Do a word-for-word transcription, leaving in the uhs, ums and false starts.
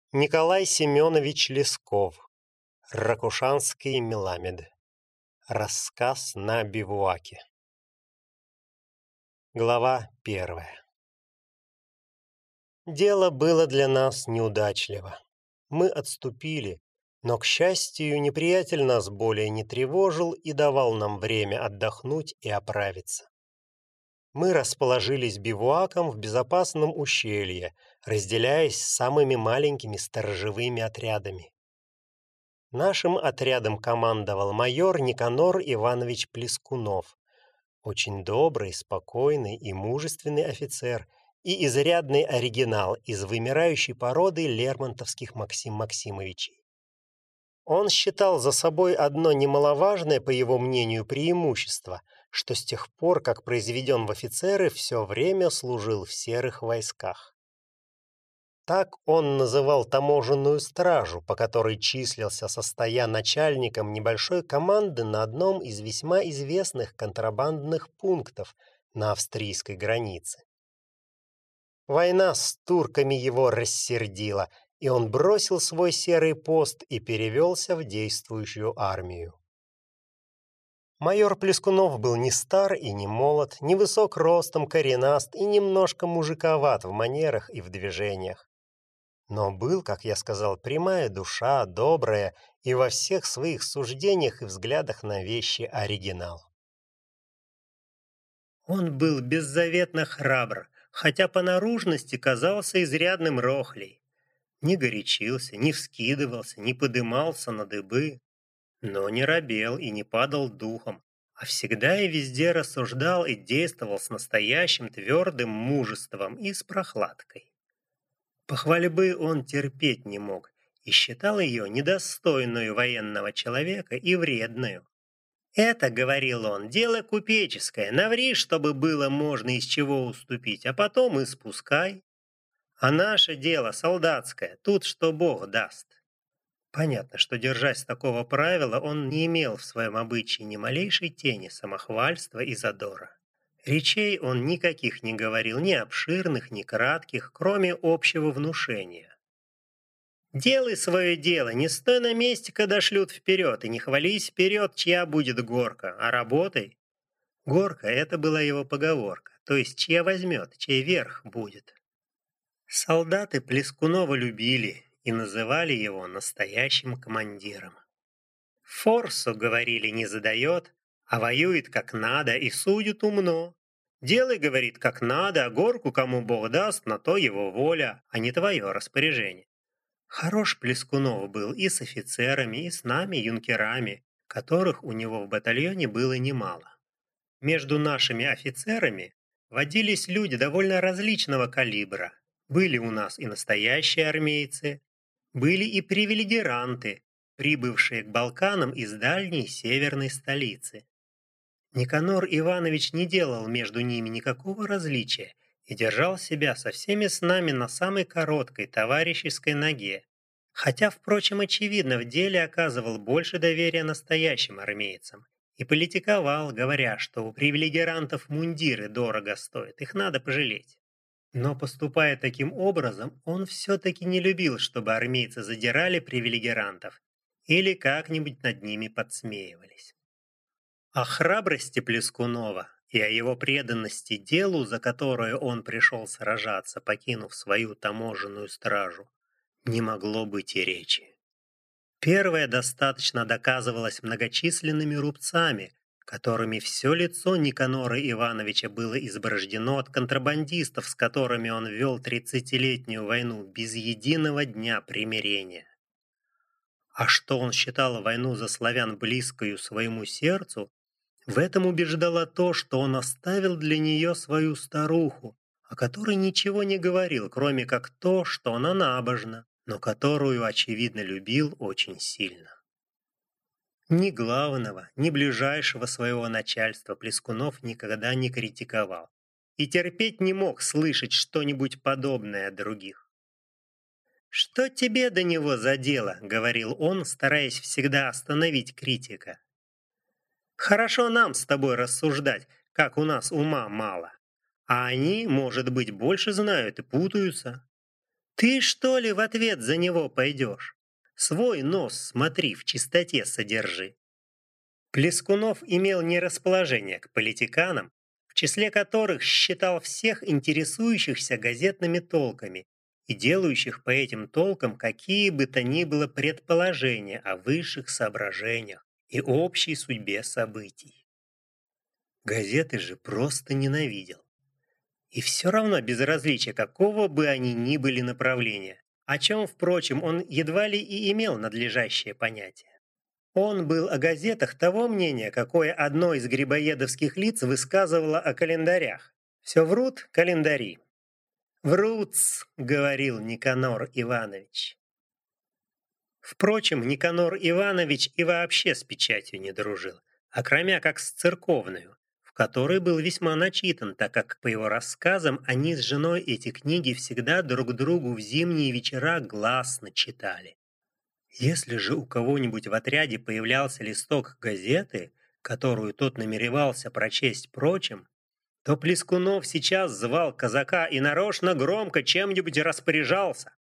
Николай Семенович Лесков. Ракушанский Меламед. Рассказ на бивуаке. Глава первая. Дело было для нас неудачливо. Мы отступили, но, к счастью, неприятель нас более не тревожил и давал нам время отдохнуть и оправиться. Мы расположились бивуаком в безопасном ущелье, разделяясь с самыми маленькими сторожевыми отрядами. Нашим отрядом командовал майор Никанор Иванович Плескунов, очень добрый, спокойный и мужественный офицер и изрядный оригинал из вымирающей породы лермонтовских Максим Максимовичей. Он считал за собой одно немаловажное, по его мнению, преимущество, что с тех пор, как произведен в офицеры, все время служил в серых войсках. Так он называл таможенную стражу, по которой числился, состоя начальником небольшой команды на одном из весьма известных контрабандных пунктов на австрийской границе. Война с турками его рассердила, и он бросил свой серый пост и перевелся в действующую армию. Майор Плескунов был не стар и не молод, невысок ростом, коренаст и немножко мужиковат в манерах и в движениях. Но был, как я сказал, прямая душа, добрая и во всех своих суждениях и взглядах на вещи оригинал. Он был беззаветно храбр, хотя по наружности казался изрядным рохлей. Не горячился, не вскидывался, не подымался на дыбы, но не робел и не падал духом, а всегда и везде рассуждал и действовал с настоящим твердым мужеством и с прохладкой. Похвальбы он терпеть не мог и считал ее недостойную военного человека и вредную. «Это, — говорил он, — дело купеческое, наври, чтобы было можно из чего уступить, а потом и спускай. А наше дело солдатское, тут что Бог даст». Понятно, что, держась такого правила, он не имел в своем обычае ни малейшей тени самохвальства и задора. Речей он никаких не говорил, ни обширных, ни кратких, кроме общего внушения. «Делай свое дело, не стой на месте, когда шлют вперед, и не хвались вперед, чья будет горка, а работай». Горка — это была его поговорка, то есть чья возьмет, чей верх будет. Солдаты Плескунова любили и называли его настоящим командиром. Форсу, говорили, не задает, а воюет как надо и судит умно. Делай, говорит, как надо, а горку кому Бог даст, на то его воля, а не твое распоряжение. Хорош Плескунов был и с офицерами, и с нами, юнкерами, которых у него в батальоне было немало. Между нашими офицерами водились люди довольно различного калибра. Были у нас и настоящие армейцы, были и привилегиранты, прибывшие к Балканам из дальней северной столицы. Никанор Иванович не делал между ними никакого различия и держал себя со всеми с нами на самой короткой товарищеской ноге, хотя, впрочем, очевидно, в деле оказывал больше доверия настоящим армейцам и политиковал, говоря, что у привилегирантов мундиры дорого стоят, их надо пожалеть. Но, поступая таким образом, он все-таки не любил, чтобы армейцы задирали привилегирантов или как-нибудь над ними подсмеивались. О храбрости Плескунова и о его преданности делу, за которое он пришел сражаться, покинув свою таможенную стражу, не могло быть и речи. Первое достаточно доказывалось многочисленными рубцами, которыми все лицо Никанора Ивановича было изборождено от контрабандистов, с которыми он вел тридцатилетнюю войну без единого дня примирения. А что он считал войну за славян близкою своему сердцу, в этом убеждало то, что он оставил для нее свою старуху, о которой ничего не говорил, кроме как то, что она набожна, но которую, очевидно, любил очень сильно. Ни главного, ни ближайшего своего начальства Плескунов никогда не критиковал и терпеть не мог слышать что-нибудь подобное от других. «Что тебе до него за дело?» — говорил он, стараясь всегда остановить критика. «Хорошо нам с тобой рассуждать, как у нас ума мало, а они, может быть, больше знают и путаются. Ты что ли в ответ за него пойдешь? Свой нос, смотри, в чистоте содержи. Плескунов имел нерасположение к политиканам, в числе которых считал всех интересующихся газетными толками и делающих по этим толкам какие бы то ни было предположения о высших соображениях и общей судьбе событий. Газеты же просто ненавидел. И все равно безразличие, какого бы они ни были направления, о чем, впрочем, он едва ли и имел надлежащее понятие. Он был о газетах того мнения, какое одно из грибоедовских лиц высказывало о календарях. Все врут календари. «Врут-с», — говорил Никанор Иванович. Впрочем, Никанор Иванович и вообще с печатью не дружил, окромя как с церковную, в которой был весьма начитан, так как, по его рассказам, они с женой эти книги всегда друг другу в зимние вечера гласно читали. Если же у кого-нибудь в отряде появлялся листок газеты, которую тот намеревался прочесть прочим, то Плескунов сейчас звал казака и нарочно громко чем-нибудь распоряжался.